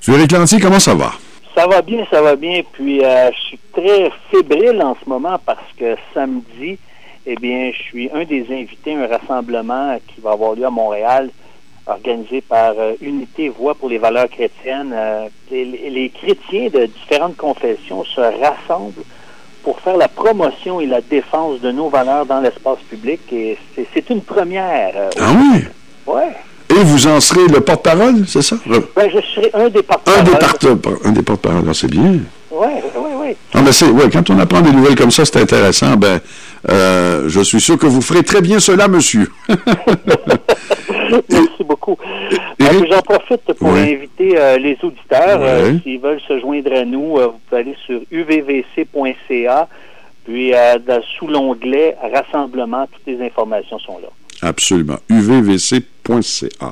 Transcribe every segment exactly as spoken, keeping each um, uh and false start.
Éric Lantier, comment ça va? Ça va bien, ça va bien. Puis, euh, je suis très fébrile en ce moment parce que samedi, eh bien, je suis un des invités à un rassemblement qui va avoir lieu à Montréal, organisé par euh, Unité Voix pour les valeurs chrétiennes. Euh, les, les chrétiens de différentes confessions se rassemblent pour faire la promotion et la défense de nos valeurs dans l'espace public. Et c'est, c'est une première. Euh, ah oui? Oui. Et vous en serez le porte-parole, c'est ça? Ben, je serai un des porte-paroles. Un des, porte- un des porte-paroles, ah, c'est bien. Oui, oui, oui. Ah, ben c'est, ouais, quand on apprend des nouvelles comme ça, c'est intéressant. Ben, euh, je suis sûr que vous ferez très bien cela, monsieur. Merci beaucoup. Et, euh, j'en profite pour ouais. inviter euh, les auditeurs. Ouais. Euh, s'ils veulent se joindre à nous, euh, vous pouvez aller sur u v v c point c a. Puis, euh, dans, sous l'onglet Rassemblement, toutes les informations sont là. Absolument. u v v c point c a.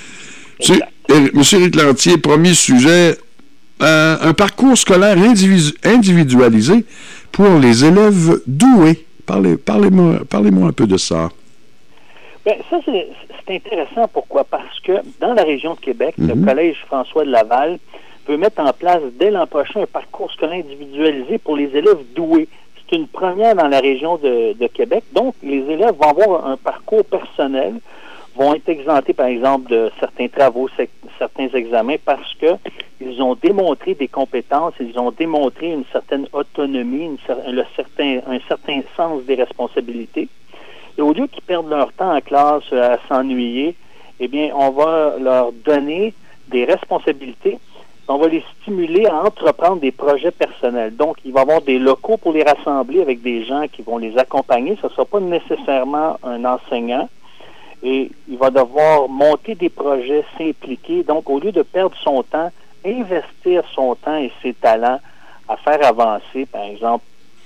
Monsieur Éric Lantier, premier sujet, euh, un parcours scolaire individu- individualisé pour les élèves doués. Parlez, parlez-moi, parlez-moi un peu de ça. Bien, ça, c'est, c'est intéressant. Pourquoi? Parce que dans la région de Québec, mm-hmm. le Collège François de Laval veut mettre en place dès l'an prochain un parcours scolaire individualisé pour les élèves doués. C'est une première dans la région de, de Québec. Donc, les élèves vont avoir un parcours personnel, vont être exemptés, par exemple, de certains travaux, certains examens, parce que ils ont démontré des compétences, ils ont démontré une certaine autonomie, une, le certain, un certain sens des responsabilités. Et au lieu qu'ils perdent leur temps en classe à s'ennuyer, eh bien, on va leur donner des responsabilités. On va les stimuler à entreprendre des projets personnels. Donc, il va y avoir des locaux pour les rassembler avec des gens qui vont les accompagner. Ce ne sera pas nécessairement un enseignant. Et il va devoir monter des projets, s'impliquer. Donc, au lieu de perdre son temps, investir son temps et ses talents à faire avancer, par exemple,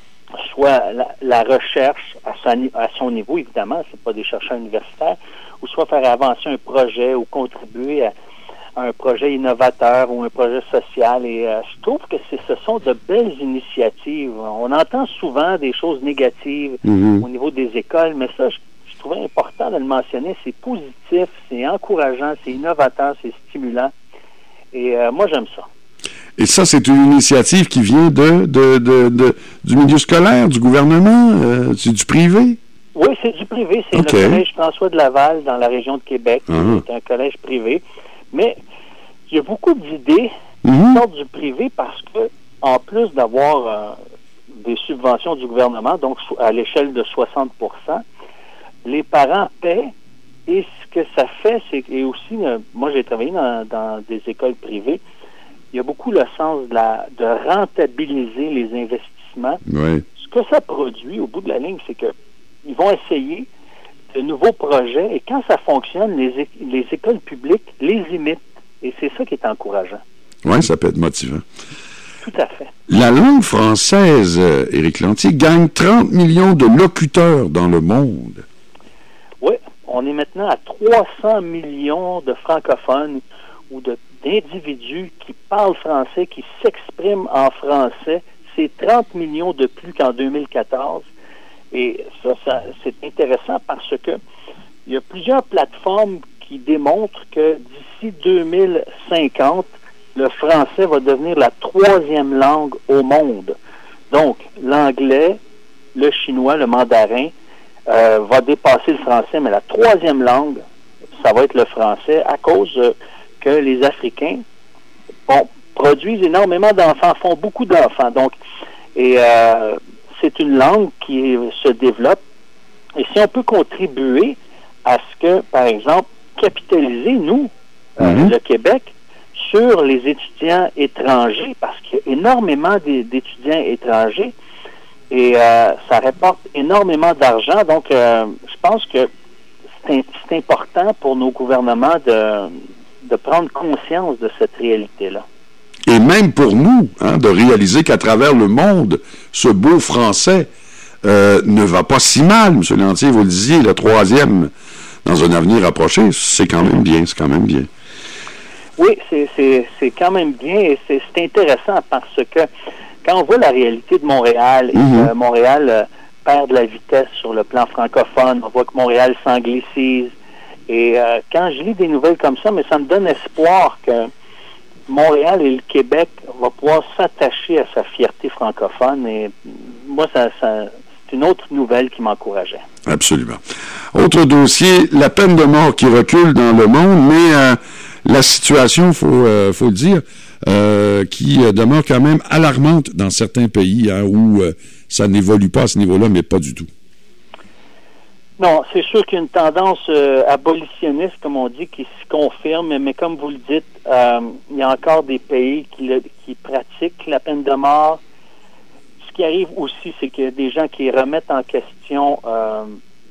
soit la, la recherche à son, à son niveau, évidemment, c'est pas des chercheurs universitaires, ou soit faire avancer un projet ou contribuer à un projet innovateur ou un projet social. Et euh, je trouve que c'est, ce sont de belles initiatives. On entend souvent des choses négatives mm-hmm. au niveau des écoles, mais ça, je, je trouvais important de le mentionner. C'est positif, c'est encourageant, c'est innovateur, c'est stimulant. Et euh, moi, j'aime ça. Et ça, c'est une initiative qui vient de, de, de, de du milieu scolaire, du gouvernement, euh, c'est du privé? Oui, c'est du privé. C'est okay. le Collège François de Laval dans la région de Québec. Uh-huh. C'est un collège privé. Mais il y a beaucoup d'idées mm-hmm. qui sortent du privé parce que, en plus d'avoir euh, des subventions du gouvernement, donc à l'échelle de soixante pour cent, les parents paient. Et ce que ça fait, c'est que, et aussi, euh, moi j'ai travaillé dans, dans des écoles privées, il y a beaucoup le sens de, la, de rentabiliser les investissements. Oui. Ce que ça produit, au bout de la ligne, c'est que ils vont essayer de nouveaux projets et quand ça fonctionne, les, les écoles publiques les imitent. Et c'est ça qui est encourageant. Oui, ça peut être motivant. Tout à fait. La langue française, euh, Éric Lantier, gagne trente millions de locuteurs dans le monde. Oui, on est maintenant à trois cents millions de francophones ou de d'individus qui parlent français, qui s'expriment en français. C'est trente millions de plus qu'en deux mille quatorze. Et ça, ça c'est intéressant parce que il y a plusieurs plateformes qui démontrent que d'ici deux mille cinquante, le français va devenir la troisième langue au monde. Donc, l'anglais, le chinois, le mandarin euh, va dépasser le français, mais la troisième langue, ça va être le français à cause euh, que les Africains bon, produisent énormément d'enfants, font beaucoup d'enfants. Donc, et euh, c'est une langue qui se développe. Et si on peut contribuer à ce que, par exemple, capitaliser, nous, mm-hmm. euh, le Québec, sur les étudiants étrangers, parce qu'il y a énormément d'étudiants étrangers, et euh, ça rapporte énormément d'argent. Donc, euh, je pense que c'est, c'est important pour nos gouvernements de... de prendre conscience de cette réalité-là. Et même pour nous, hein, de réaliser qu'à travers le monde, ce beau français euh, ne va pas si mal, M. Lantier, vous le disiez, le troisième, dans un avenir approché, c'est quand même bien, c'est quand même bien. Oui, c'est, c'est, c'est quand même bien et c'est, c'est intéressant parce que quand on voit la réalité de Montréal, et mm-hmm. que Montréal euh, perd de la vitesse sur le plan francophone, on voit que Montréal s'anglicise. Et euh, quand je lis des nouvelles comme ça, mais ça me donne espoir que Montréal et le Québec vont pouvoir s'attacher à sa fierté francophone. Et moi, ça, ça, c'est une autre nouvelle qui m'encourageait. Absolument. Autre dossier, la peine de mort qui recule dans le monde, mais euh, la situation, il faut, euh, faut le dire, euh, qui euh, demeure quand même alarmante dans certains pays hein, où euh, ça n'évolue pas à ce niveau-là, mais pas du tout. Non, c'est sûr qu'il y a une tendance euh, abolitionniste, comme on dit, qui se confirme, mais comme vous le dites, euh, il y a encore des pays qui, le, qui pratiquent la peine de mort. Ce qui arrive aussi, c'est qu'il y a des gens qui remettent en question euh,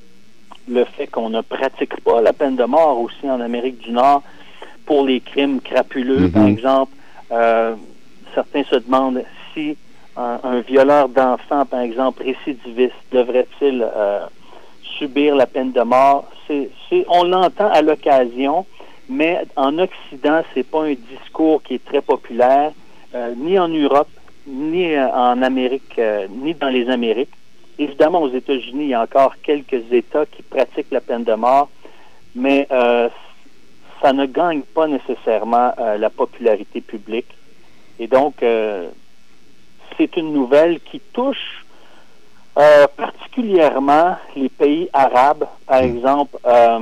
le fait qu'on ne pratique pas la peine de mort aussi en Amérique du Nord pour les crimes crapuleux, mm-hmm. par exemple. Euh, certains se demandent si un, un violeur d'enfants, par exemple, récidiviste, devrait-il... Euh, subir la peine de mort. C'est, c'est, on l'entend à l'occasion, mais en Occident, c'est pas un discours qui est très populaire, euh, ni en Europe, ni euh, en Amérique, euh, ni dans les Amériques. Évidemment, aux États-Unis, il y a encore quelques États qui pratiquent la peine de mort, mais euh, ça ne gagne pas nécessairement euh, la popularité publique. Et donc, euh, c'est une nouvelle qui touche Euh, particulièrement les pays arabes, par exemple euh,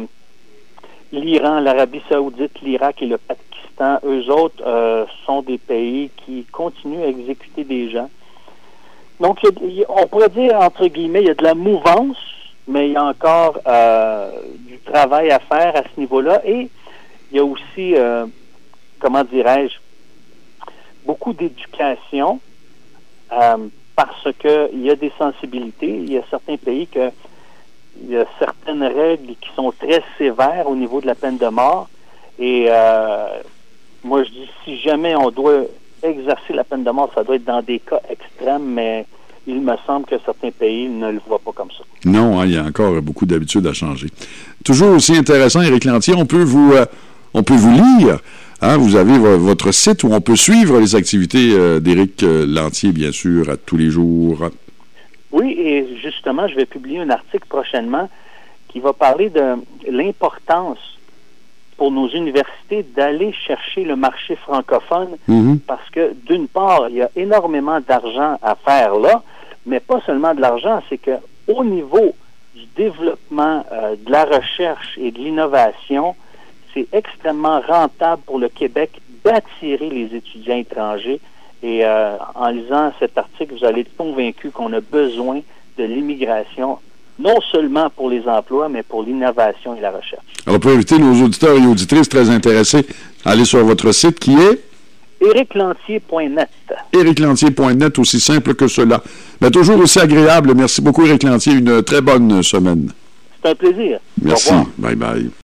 l'Iran, l'Arabie saoudite, l'Irak et le Pakistan. Eux autres euh, sont des pays qui continuent à exécuter des gens. Donc, il y a, il y a, on pourrait dire, entre guillemets, il y a de la mouvance, mais il y a encore euh, du travail à faire à ce niveau-là. Et il y a aussi, euh, comment dirais-je, beaucoup d'éducation. Euh, parce qu'il y a des sensibilités. Il y a certains pays que il y a certaines règles qui sont très sévères au niveau de la peine de mort. Et euh, moi, je dis, si jamais on doit exercer la peine de mort, ça doit être dans des cas extrêmes, mais il me semble que certains pays ne le voient pas comme ça. Non, hein, il y a encore beaucoup d'habitudes à changer. Toujours aussi intéressant, Éric Lantier, on peut vous, euh, on peut vous lire. Hein, vous avez v- votre site où on peut suivre les activités euh, d'Éric euh, Lantier, bien sûr, à tous les jours. Oui, et justement, je vais publier un article prochainement qui va parler de l'importance pour nos universités d'aller chercher le marché francophone mm-hmm. parce que, d'une part, il y a énormément d'argent à faire là, mais pas seulement de l'argent, c'est que au niveau du développement euh, de la recherche et de l'innovation, c'est extrêmement rentable pour le Québec d'attirer les étudiants étrangers. Et euh, en lisant cet article, vous allez être convaincu qu'on a besoin de l'immigration, non seulement pour les emplois, mais pour l'innovation et la recherche. Alors, pour inviter nos auditeurs et auditrices très intéressés à aller sur votre site qui est éric lantier point net. éric lantier point net, aussi simple que cela. Mais toujours aussi agréable. Merci beaucoup, Éric Lantier. Une très bonne semaine. C'est un plaisir. Merci. Bye bye.